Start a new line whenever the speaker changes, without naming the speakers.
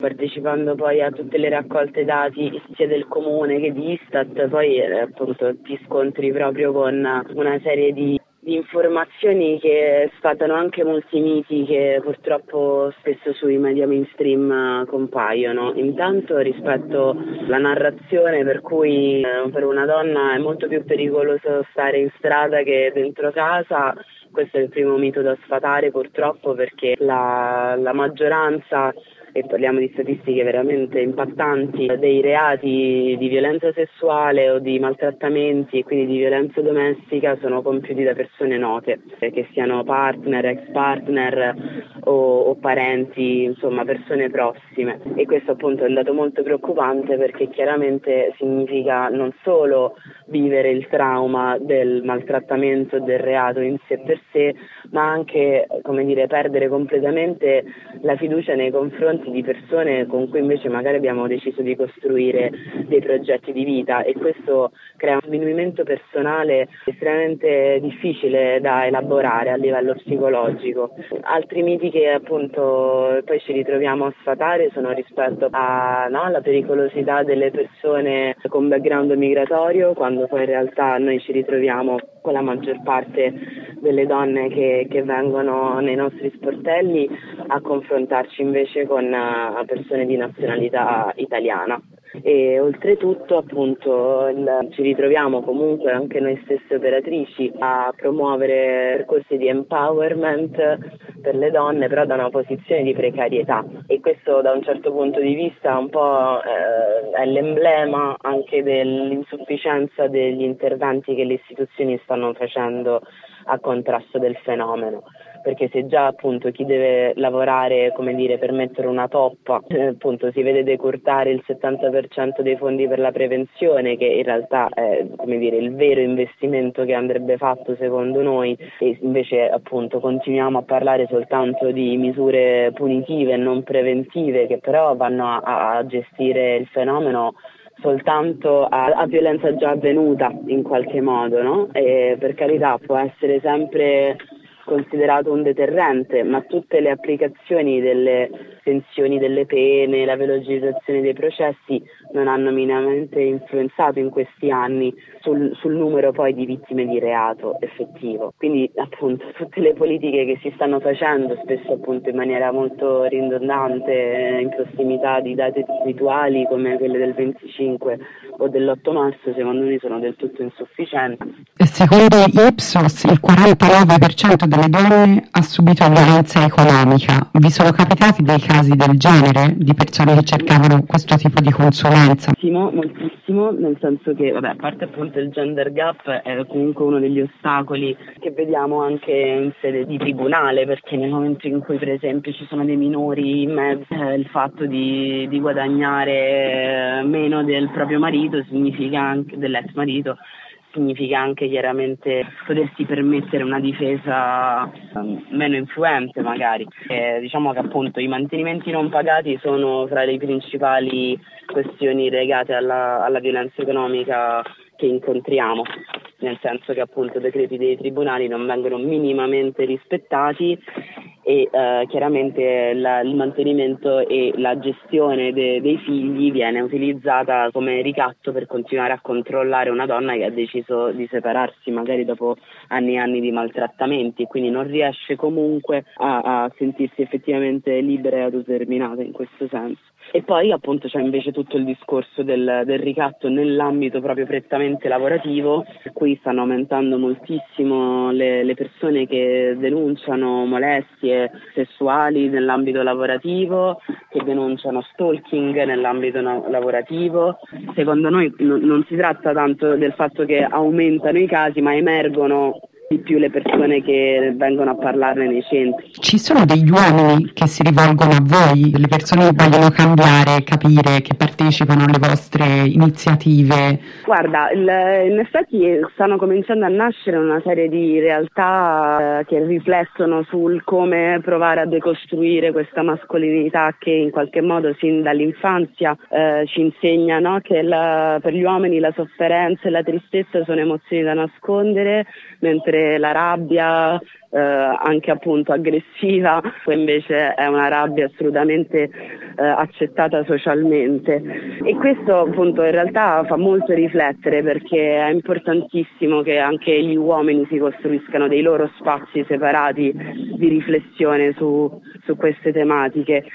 partecipando poi a tutte le raccolte dati sia del comune che di Istat, poi appunto ti scontri proprio con una serie di informazioni che sfatano anche molti miti che purtroppo spesso sui media mainstream compaiono. Intanto rispetto alla narrazione per cui per una donna è molto più pericoloso stare in strada che dentro casa, questo è il primo mito da sfatare purtroppo, perché la maggioranza, e parliamo di statistiche veramente impattanti, dei reati di violenza sessuale o di maltrattamenti e quindi di violenza domestica sono compiuti da persone note, che siano partner, ex partner o parenti, insomma persone prossime. E questo appunto è un dato molto preoccupante, perché chiaramente significa non solo vivere il trauma del maltrattamento, del reato in sé per sé, ma anche, come dire, perdere completamente la fiducia nei confronti di persone con cui invece magari abbiamo deciso di costruire dei progetti di vita, e questo crea un sminuimento personale estremamente difficile da elaborare a livello psicologico. Altri miti che appunto poi ci ritroviamo a sfatare sono rispetto alla pericolosità delle persone con background migratorio, quando poi in realtà noi ci ritroviamo con la maggior parte delle donne che vengono nei nostri sportelli a confrontarci invece con persone di nazionalità italiana. E oltretutto appunto ci ritroviamo comunque anche noi stesse operatrici a promuovere percorsi di empowerment per le donne, però da una posizione di precarietà, e questo da un certo punto di vista un po' è l'emblema anche dell'insufficienza degli interventi che le istituzioni stanno facendo a contrasto del fenomeno, perché se già appunto chi deve lavorare, come dire, per mettere una toppa, appunto si vede decurtare il 70% dei fondi per la prevenzione, che in realtà è, come dire, il vero investimento che andrebbe fatto secondo noi, e invece appunto continuiamo a parlare soltanto di misure punitive e non preventive, che però vanno a gestire il fenomeno soltanto a violenza già avvenuta in qualche modo, no? E per carità può essere sempre considerato un deterrente, ma tutte le applicazioni delle tensioni delle pene, la velocizzazione dei processi non hanno minimamente influenzato in questi anni sul numero poi di vittime di reato effettivo. Quindi appunto tutte le politiche che si stanno facendo, spesso appunto in maniera molto ridondante, in prossimità di date rituali come quelle del 25 o dell'8 marzo, secondo me sono del tutto insufficienti.
Secondo Ipsos il 49% delle donne ha subito violenza economica. Vi sono capitati dei casi del genere, di persone che cercavano questo tipo di consulenza?
Moltissimo, nel senso che, a parte appunto il gender gap è comunque uno degli ostacoli che vediamo anche in sede di tribunale, perché nel momento in cui per esempio ci sono dei minori in mezzo, il fatto di guadagnare meno del proprio marito significa anche dell'ex marito, significa anche chiaramente potersi permettere una difesa meno influente magari. Diciamo che appunto i mantenimenti non pagati sono fra le principali questioni legate alla violenza economica che incontriamo, nel senso che appunto i decreti dei tribunali non vengono minimamente rispettati e chiaramente il mantenimento e la gestione dei figli viene utilizzata come ricatto per continuare a controllare una donna che ha deciso di separarsi magari dopo anni e anni di maltrattamenti, e quindi non riesce comunque a sentirsi effettivamente libera e autodeterminata in questo senso. E poi appunto c'è invece tutto il discorso del ricatto nell'ambito proprio prettamente lavorativo, per cui stanno aumentando moltissimo le persone che denunciano molestie sessuali nell'ambito lavorativo, che denunciano stalking nell'ambito lavorativo. Secondo noi non si tratta tanto del fatto che aumentano i casi, ma emergono di più le persone che vengono a parlarne nei centri.
Ci sono degli uomini che si rivolgono a voi, delle persone che vogliono cambiare, capire, che partecipano alle vostre iniziative?
Guarda, in effetti stanno cominciando a nascere una serie di realtà che riflettono sul come provare a decostruire questa mascolinità che in qualche modo sin dall'infanzia ci insegna, no? Che per gli uomini la sofferenza e la tristezza sono emozioni da nascondere, mentre volte la rabbia, anche appunto aggressiva, invece è una rabbia assolutamente accettata socialmente, e questo appunto in realtà fa molto riflettere, perché è importantissimo che anche gli uomini si costruiscano dei loro spazi separati di riflessione su queste tematiche.